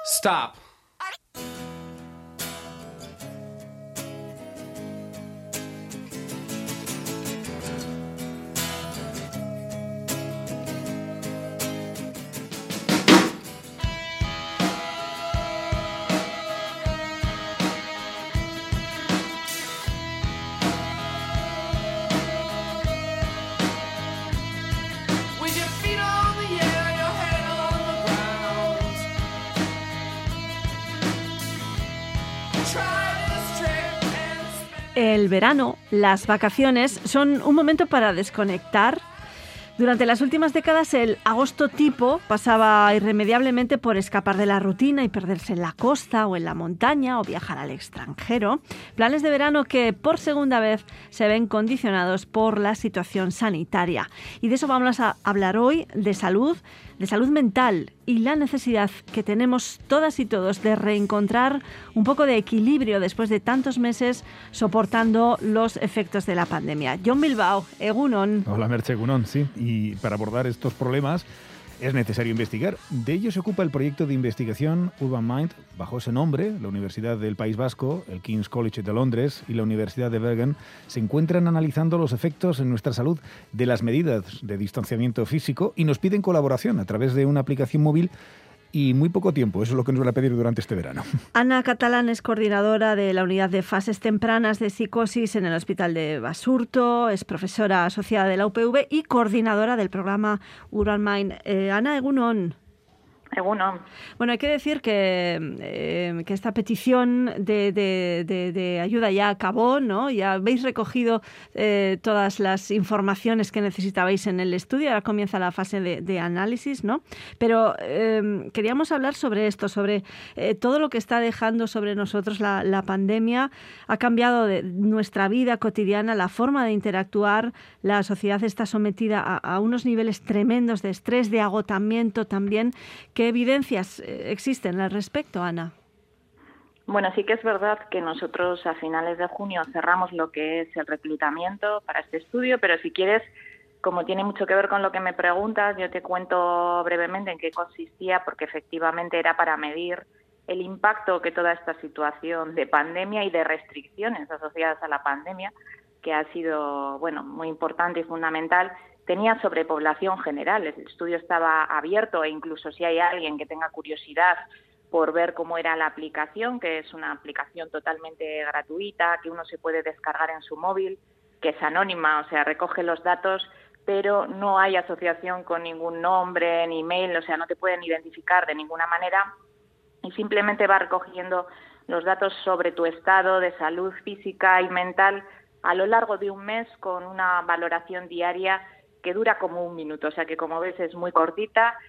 Stop. El verano, las vacaciones, son un momento para desconectar. Durante las últimas décadas, el agosto tipo pasaba irremediablemente por escapar de la rutina y perderse en la costa o en la montaña o viajar al extranjero. Planes de verano que por segunda vez se ven condicionados por la situación sanitaria. Y de eso vamos a hablar hoy, de salud mental y la necesidad que tenemos todas y todos de reencontrar un poco de equilibrio después de tantos meses soportando los efectos de la pandemia. Jon Bilbao, egunon. Hola Merche, egunon, sí. Y para abordar estos problemas es necesario investigar. De ello se ocupa el proyecto de investigación Urban Mind, bajo ese nombre. La Universidad del País Vasco, el King's College de Londres y la Universidad de Bergen se encuentran analizando los efectos en nuestra salud de las medidas de distanciamiento físico y nos piden colaboración a través de una aplicación móvil y muy poco tiempo. Eso es lo que nos van a pedir durante este verano. Ana Catalán es coordinadora de la unidad de fases tempranas de psicosis en el Hospital de Basurto, es profesora asociada de la UPV y coordinadora del programa Urban Mind. Ana, egunon. Bueno, hay que decir que esta petición de ayuda ya acabó, ¿no? Ya habéis recogido todas las informaciones que necesitabais en el estudio, ahora comienza la fase de análisis, ¿no? Pero queríamos hablar sobre esto, sobre todo lo que está dejando sobre nosotros la pandemia. Ha cambiado nuestra vida cotidiana, la forma de interactuar, la sociedad está sometida a unos niveles tremendos de estrés, de agotamiento también. ¿Qué evidencias existen al respecto, Ana? Bueno, sí que es verdad que nosotros a finales de junio cerramos lo que es el reclutamiento para este estudio, pero si quieres, como tiene mucho que ver con lo que me preguntas, yo te cuento brevemente en qué consistía, porque efectivamente era para medir el impacto que toda esta situación de pandemia y de restricciones asociadas a la pandemia, que ha sido, muy importante y fundamental, tenía sobre población general. El estudio estaba abierto e incluso si hay alguien que tenga curiosidad por ver cómo era la aplicación, que es una aplicación totalmente gratuita, que uno se puede descargar en su móvil, que es anónima, o sea, recoge los datos, pero no hay asociación con ningún nombre ni email, o sea, no te pueden identificar de ninguna manera y simplemente va recogiendo los datos sobre tu estado de salud física y mental a lo largo de un mes con una valoración diaria que dura como un minuto, o sea que como ves es muy cortita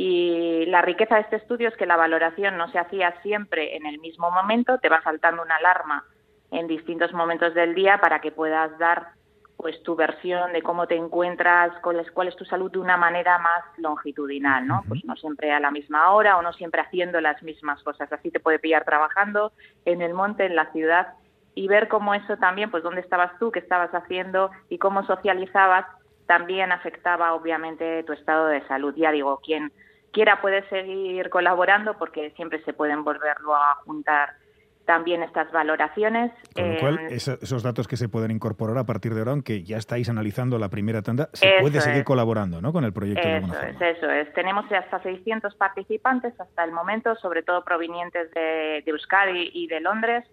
y la riqueza de este estudio es que la valoración no se hacía siempre en el mismo momento, te va saltando una alarma en distintos momentos del día para que puedas dar pues tu versión de cómo te encuentras, cuál es tu salud de una manera más longitudinal, ¿no? Pues no siempre a la misma hora o no siempre haciendo las mismas cosas, así te puede pillar trabajando en el monte, en la ciudad y ver cómo eso también, pues dónde estabas tú, qué estabas haciendo y cómo socializabas también afectaba obviamente tu estado de salud. Ya digo, quien quiera puede seguir colaborando porque siempre se pueden volver luego a juntar también estas valoraciones. Con lo cual, esos datos que se pueden incorporar a partir de ahora, aunque ya estáis analizando la primera tanda, se puede seguir colaborando, ¿no?, con el proyecto de alguna forma. Eso es. Tenemos hasta 600 participantes hasta el momento, sobre todo provenientes de Euskadi y de Londres,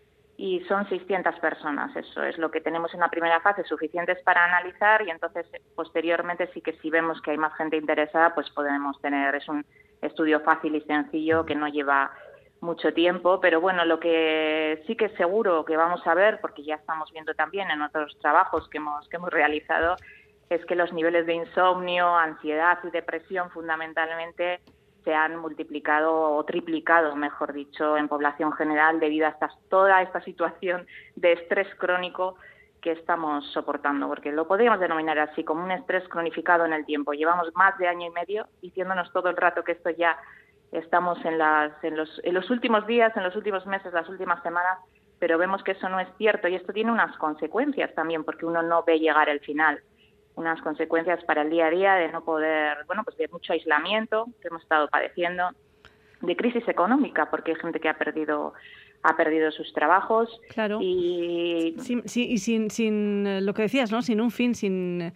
y son 600 personas. Eso es lo que tenemos en la primera fase, suficientes para analizar, y entonces posteriormente sí que si vemos que hay más gente interesada, pues podemos tener, es un estudio fácil y sencillo que no lleva mucho tiempo, pero bueno, lo que sí que es seguro que vamos a ver, porque ya estamos viendo también en otros trabajos que hemos realizado, es que los niveles de insomnio, ansiedad y depresión fundamentalmente se han multiplicado o triplicado, mejor dicho, en población general debido a toda esta situación de estrés crónico que estamos soportando, porque lo podríamos denominar así, como un estrés cronificado en el tiempo. Llevamos más de año y medio diciéndonos todo el rato que esto ya estamos en los últimos días, en los últimos meses, las últimas semanas, pero vemos que eso no es cierto y esto tiene unas consecuencias también, porque uno no ve llegar el final. Unas consecuencias para el día a día de no poder, pues de mucho aislamiento que hemos estado padeciendo, de crisis económica, porque hay gente que ha perdido sus trabajos. Claro. Y sin lo que decías, ¿no? Sin un fin, sin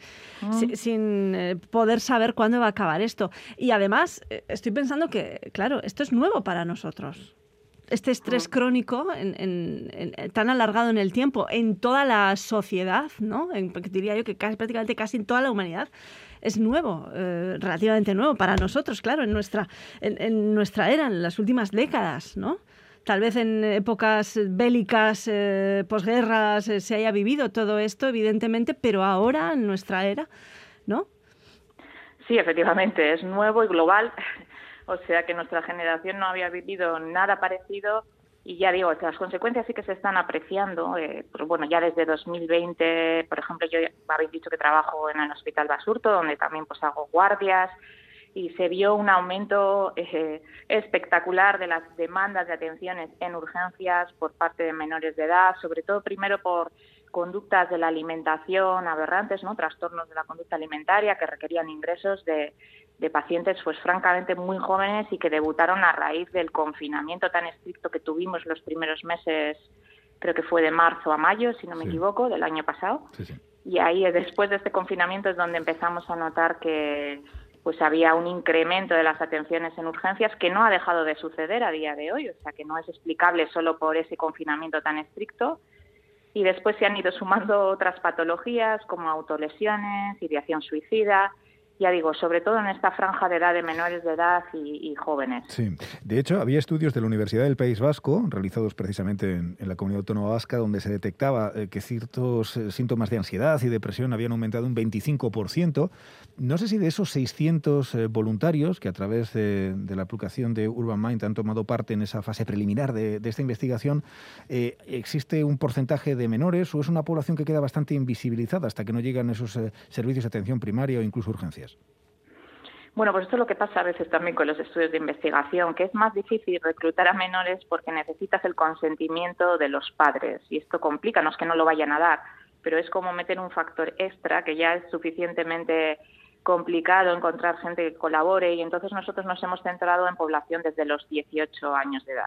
poder saber cuándo va a acabar esto. Y además, estoy pensando que, claro, esto es nuevo para nosotros. Este estrés crónico tan alargado en el tiempo, en toda la sociedad, ¿no? Diría yo que prácticamente casi en toda la humanidad, es nuevo, relativamente nuevo para nosotros, claro, en nuestra era, en las últimas décadas, ¿no? Tal vez en épocas bélicas, posguerras, se haya vivido todo esto, evidentemente, pero ahora, en nuestra era, ¿no? Sí, efectivamente, es nuevo y global. O sea que nuestra generación no había vivido nada parecido y ya digo, las consecuencias sí que se están apreciando. Pues bueno, ya desde 2020, por ejemplo, yo habéis dicho que trabajo en el Hospital Basurto, donde también pues hago guardias, y se vio un aumento espectacular de las demandas de atenciones en urgencias por parte de menores de edad, sobre todo primero por conductas de la alimentación aberrantes, ¿no? Trastornos de la conducta alimentaria que requerían ingresos de pacientes pues francamente muy jóvenes y que debutaron a raíz del confinamiento tan estricto que tuvimos los primeros meses, creo que fue de marzo a mayo, si no me equivoco, del año pasado. Sí. Y ahí, después de este confinamiento, es donde empezamos a notar que pues había un incremento de las atenciones en urgencias que no ha dejado de suceder a día de hoy, o sea que no es explicable solo por ese confinamiento tan estricto. Y después se han ido sumando otras patologías como autolesiones, ideación suicida, ya digo, sobre todo en esta franja de edad de menores de edad y jóvenes. Sí, de hecho había estudios de la Universidad del País Vasco, realizados precisamente en la Comunidad Autónoma Vasca, donde se detectaba que ciertos síntomas de ansiedad y depresión habían aumentado un 25%. No sé si de esos 600 voluntarios que a través de la aplicación de Urban Mind han tomado parte en esa fase preliminar de esta investigación, ¿existe un porcentaje de menores o es una población que queda bastante invisibilizada hasta que no llegan esos servicios de atención primaria o incluso urgencias? Bueno, pues esto es lo que pasa a veces también con los estudios de investigación, que es más difícil reclutar a menores porque necesitas el consentimiento de los padres. Y esto complica, no es que no lo vayan a dar, pero es como meter un factor extra que ya es suficientemente complicado encontrar gente que colabore, y entonces nosotros nos hemos centrado en población desde los 18 años de edad.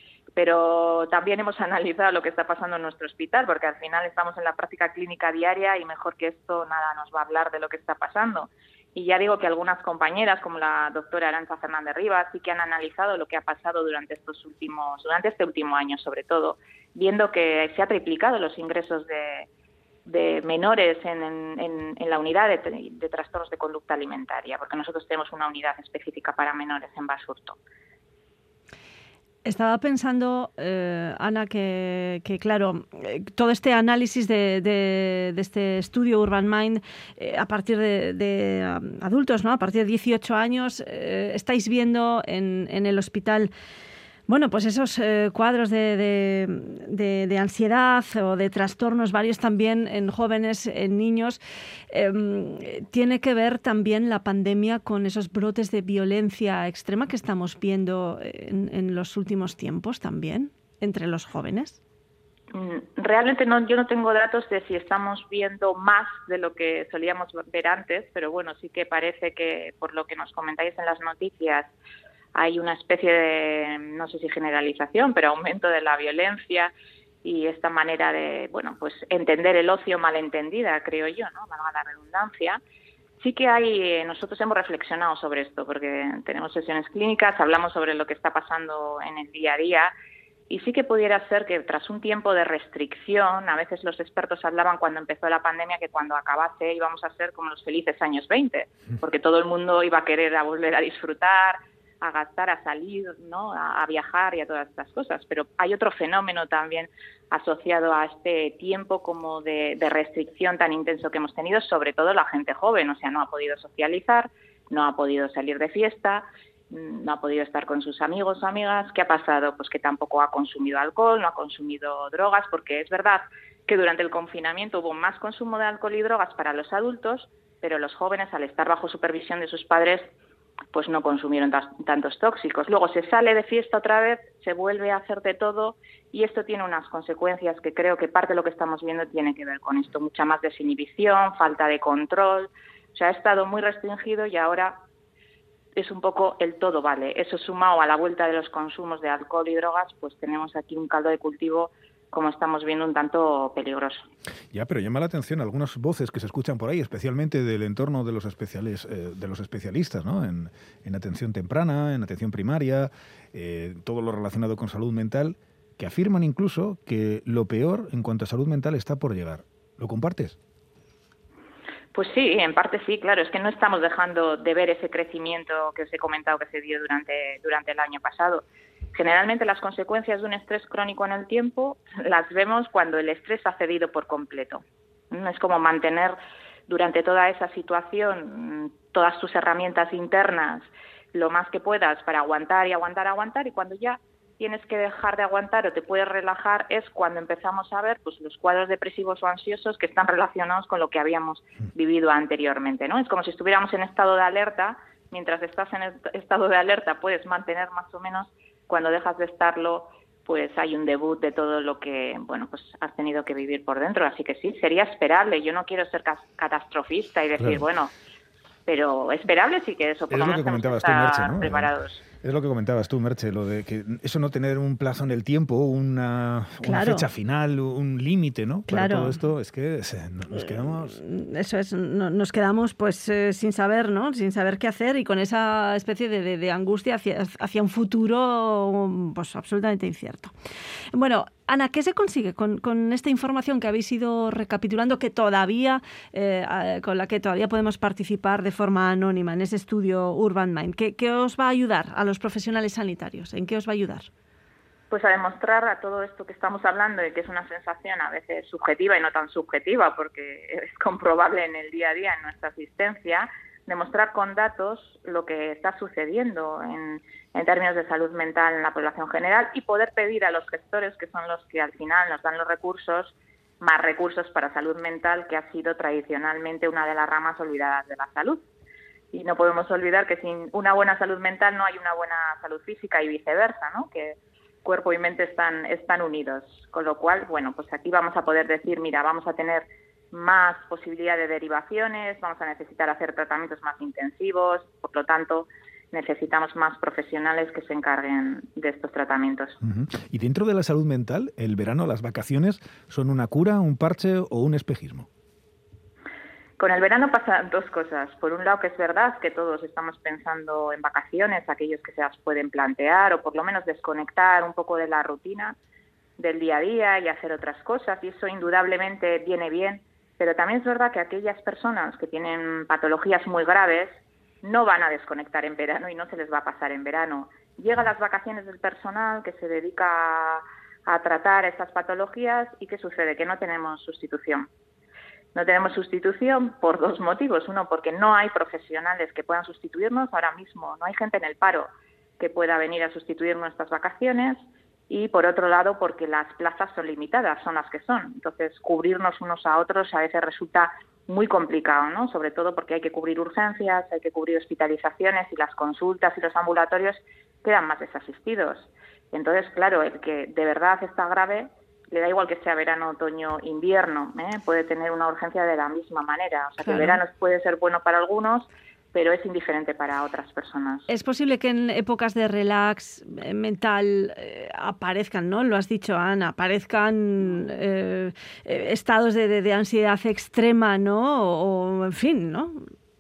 Pero también hemos analizado lo que está pasando en nuestro hospital, porque al final estamos en la práctica clínica diaria y mejor que esto nada nos va a hablar de lo que está pasando. Y ya digo que algunas compañeras, como la doctora Arantxa Fernández Rivas, sí que han analizado lo que ha pasado durante este último año, sobre todo, viendo que se ha triplicado los ingresos de menores en la unidad de trastornos de conducta alimentaria, porque nosotros tenemos una unidad específica para menores en Basurto. Estaba pensando, Ana, que claro, todo este análisis de este estudio Urban Mind a partir de adultos, ¿no? A partir de 18 años, estáis viendo en el hospital, bueno, pues esos cuadros de ansiedad o de trastornos varios también en jóvenes, en niños. ¿Tiene que ver también la pandemia con esos brotes de violencia extrema que estamos viendo en los últimos tiempos también entre los jóvenes? Realmente yo no tengo datos de si estamos viendo más de lo que solíamos ver antes, pero bueno, sí que parece que por lo que nos comentáis en las noticias hay una especie de, no sé si generalización, pero aumento de la violencia y esta manera de, bueno, pues entender el ocio malentendida, creo yo, ¿no? Valga la redundancia. Sí que nosotros hemos reflexionado sobre esto, porque tenemos sesiones clínicas, hablamos sobre lo que está pasando en el día a día, y sí que pudiera ser que tras un tiempo de restricción, a veces los expertos hablaban cuando empezó la pandemia que cuando acabase íbamos a ser como los felices años 20, porque todo el mundo iba a querer volver a disfrutar, a gastar, a salir, ¿no? A viajar y a todas estas cosas. Pero hay otro fenómeno también asociado a este tiempo como de restricción tan intenso que hemos tenido, sobre todo la gente joven, o sea, no ha podido socializar, no ha podido salir de fiesta, no ha podido estar con sus amigos o amigas. ¿Qué ha pasado? Pues que tampoco ha consumido alcohol, no ha consumido drogas, porque es verdad que durante el confinamiento hubo más consumo de alcohol y drogas para los adultos, pero los jóvenes, al estar bajo supervisión de sus padres, pues no consumieron tantos tóxicos. Luego se sale de fiesta otra vez, se vuelve a hacer de todo, y esto tiene unas consecuencias que creo que parte de lo que estamos viendo tiene que ver con esto, mucha más desinhibición, falta de control. O sea, ha estado muy restringido y ahora es un poco el todo vale. Eso sumado a la vuelta de los consumos de alcohol y drogas, pues tenemos aquí un caldo de cultivo, como estamos viendo, un tanto peligroso. Ya, pero llama la atención algunas voces que se escuchan por ahí, especialmente del entorno de los especialistas, ¿no? En atención temprana, en atención primaria, todo lo relacionado con salud mental, que afirman incluso que lo peor en cuanto a salud mental está por llegar. ¿Lo compartes? Pues sí, en parte sí, claro. Es que no estamos dejando de ver ese crecimiento que os he comentado que se dio durante el año pasado. Generalmente las consecuencias de un estrés crónico en el tiempo las vemos cuando el estrés ha cedido por completo. Es como mantener durante toda esa situación todas tus herramientas internas lo más que puedas para aguantar y aguantar, y cuando ya tienes que dejar de aguantar o te puedes relajar es cuando empezamos a ver pues los cuadros depresivos o ansiosos que están relacionados con lo que habíamos vivido anteriormente, ¿no? Es como si estuviéramos en estado de alerta. Mientras estás en estado de alerta puedes mantener más o menos. Cuando dejas de estarlo, pues hay un debut de todo lo que, bueno, pues has tenido que vivir por dentro. Así que sí, sería esperable. Yo no quiero ser catastrofista y decir, claro, bueno, pero esperable sí que eso, por lo menos tenemos que estar preparados. Es lo que comentabas tú, Merche, lo de que eso no tener un plazo en el tiempo, una fecha final, un límite, ¿no? Para todo esto, es que nos quedamos... Eso es, nos quedamos pues sin saber, ¿no? Sin saber qué hacer y con esa especie de angustia hacia un futuro pues absolutamente incierto. Bueno, Ana, ¿qué se consigue con esta información que habéis ido recapitulando, que todavía con la que todavía podemos participar de forma anónima en ese estudio Urban Mind? ¿Qué os va a ayudar a los profesionales sanitarios? ¿En qué os va a ayudar? Pues a demostrar a todo esto que estamos hablando y que es una sensación a veces subjetiva y no tan subjetiva, porque es comprobable en el día a día en nuestra asistencia, demostrar con datos lo que está sucediendo en términos de salud mental en la población general y poder pedir a los gestores, que son los que al final nos dan los recursos, más recursos para salud mental, que ha sido tradicionalmente una de las ramas olvidadas de la salud. Y no podemos olvidar que sin una buena salud mental no hay una buena salud física y viceversa, ¿no? Que cuerpo y mente están unidos. Con lo cual, bueno, pues aquí vamos a poder decir, mira, vamos a tener más posibilidad de derivaciones, vamos a necesitar hacer tratamientos más intensivos, por lo tanto, necesitamos más profesionales que se encarguen de estos tratamientos. Uh-huh. Y dentro de la salud mental, el verano, las vacaciones, ¿son una cura, un parche o un espejismo? Con el verano pasan dos cosas. Por un lado, que es verdad que todos estamos pensando en vacaciones, aquellos que se las pueden plantear o por lo menos desconectar un poco de la rutina del día a día y hacer otras cosas, y eso indudablemente viene bien, pero también es verdad que aquellas personas que tienen patologías muy graves no van a desconectar en verano y no se les va a pasar en verano. Llegan las vacaciones del personal que se dedica a tratar estas patologías y ¿qué sucede? Que no tenemos sustitución. No tenemos sustitución por dos motivos. Uno, porque no hay profesionales que puedan sustituirnos ahora mismo. No hay gente en el paro que pueda venir a sustituir nuestras vacaciones. Y por otro lado, porque las plazas son limitadas, son las que son. Entonces, cubrirnos unos a otros a veces resulta muy complicado, ¿no? Sobre todo porque hay que cubrir urgencias, hay que cubrir hospitalizaciones y las consultas y los ambulatorios quedan más desasistidos. Entonces, claro, el que de verdad está grave, le da igual que sea verano, otoño, invierno, puede tener una urgencia de la misma manera. O sea, claro, que el verano puede ser bueno para algunos, pero es indiferente para otras personas. Es posible que en épocas de relax mental aparezcan, ¿no? Lo has dicho, Ana, aparezcan estados de ansiedad extrema, ¿no? O en fin, ¿no?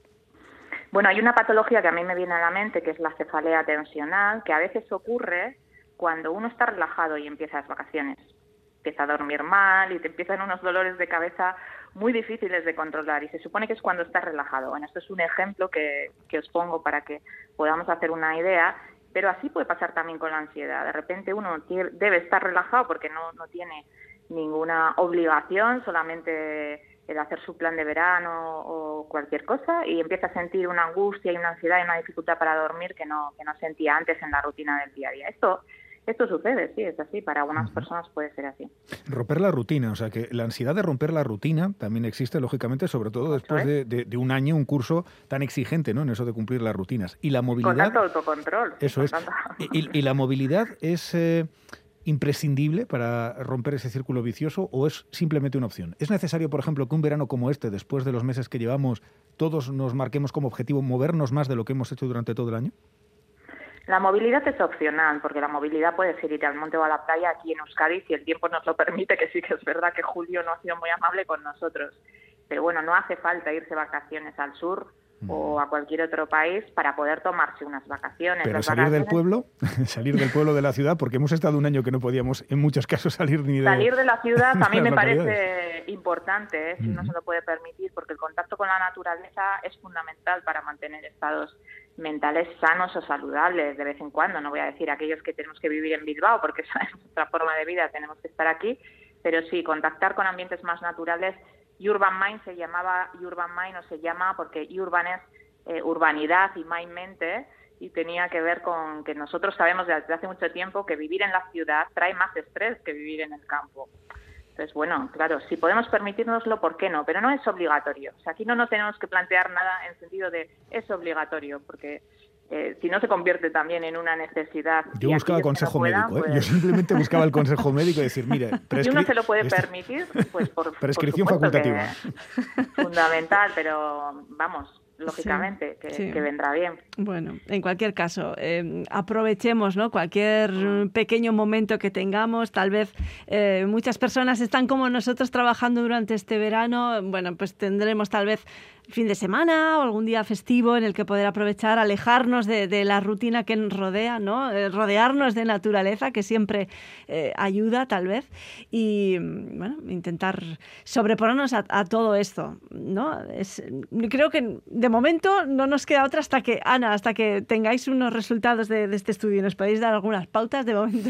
Bueno, hay una patología que a mí me viene a la mente, que es la cefalea tensional, que a veces ocurre cuando uno está relajado y empieza las vacaciones. Empieza a dormir mal y te empiezan unos dolores de cabeza muy difíciles de controlar y se supone que es cuando estás relajado. Bueno, esto es un ejemplo que os pongo para que podamos hacer una idea, pero así puede pasar también con la ansiedad. De repente uno debe estar relajado porque no tiene ninguna obligación, solamente el hacer su plan de verano o cualquier cosa, y empieza a sentir una angustia y una ansiedad y una dificultad para dormir que no sentía antes en la rutina del día a día. Esto sucede, sí, es así. Para algunas personas puede ser así. Romper la rutina, o sea que la ansiedad de romper la rutina también existe, lógicamente, sobre todo después de un año, un curso tan exigente, ¿no? En eso de cumplir las rutinas. Y la movilidad... Con tanto autocontrol. Eso es. Y la movilidad es imprescindible para romper ese círculo vicioso o es simplemente una opción? ¿Es necesario, por ejemplo, que un verano como este, después de los meses que llevamos, todos nos marquemos como objetivo movernos más de lo que hemos hecho durante todo el año? La movilidad es opcional, porque la movilidad puede ser ir al monte o a la playa aquí en Euskadi, si el tiempo nos lo permite, que sí que es verdad que julio no ha sido muy amable con nosotros. Pero bueno, no hace falta irse vacaciones al sur o a cualquier otro país para poder tomarse unas vacaciones. Pero salir del pueblo, salir del pueblo de la ciudad, porque hemos estado un año que no podíamos en muchos casos salir ni de... Salir de la ciudad a mí me parece importante, si uno se lo puede permitir, porque el contacto con la naturaleza es fundamental para mantener estados mentales sanos o saludables de vez en cuando. No voy a decir aquellos que tenemos que vivir en Bilbao, porque esa es nuestra forma de vida, tenemos que estar aquí, pero sí, contactar con ambientes más naturales. Urban Mind se llamaba Urban Mind, o se llama porque urban es urbanidad y mind mente, y tenía que ver con que nosotros sabemos desde hace mucho tiempo que vivir en la ciudad trae más estrés que vivir en el campo. Entonces, bueno, claro, si podemos permitirnoslo, ¿por qué no? Pero no es obligatorio. O sea, aquí no tenemos que plantear nada en sentido de es obligatorio, porque si no se convierte también en una necesidad. Yo buscaba consejo médico, pues... Yo simplemente buscaba el consejo médico y decir, mire, si uno se lo puede permitir, pues por prescripción facultativa. Fundamental, pero vamos, lógicamente, que vendrá bien. Bueno, en cualquier caso, aprovechemos, ¿no? Cualquier pequeño momento que tengamos. Tal vez muchas personas están como nosotros trabajando durante este verano. Bueno, pues tendremos tal vez fin de semana o algún día festivo en el que poder aprovechar, alejarnos de la rutina que nos rodea, ¿no? Rodearnos de naturaleza, que siempre ayuda, tal vez, y bueno, intentar sobreponernos a todo esto, ¿no? Creo que de momento no nos queda otra hasta que tengáis unos resultados de este estudio y nos podéis dar algunas pautas. De momento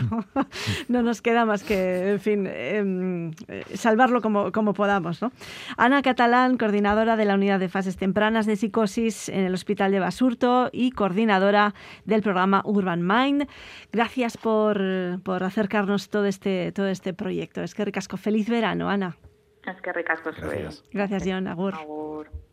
no nos queda más que, en fin, salvarlo como podamos, ¿no? Ana Catalán, coordinadora de la unidad de fases tempranas de psicosis en el Hospital de Basurto y coordinadora del programa Urban Mind. Gracias por acercarnos todo este proyecto. Es que ricasco. Feliz verano, Ana. Es que ricasco. Gracias. Gracias, Jon. Agur. Agur.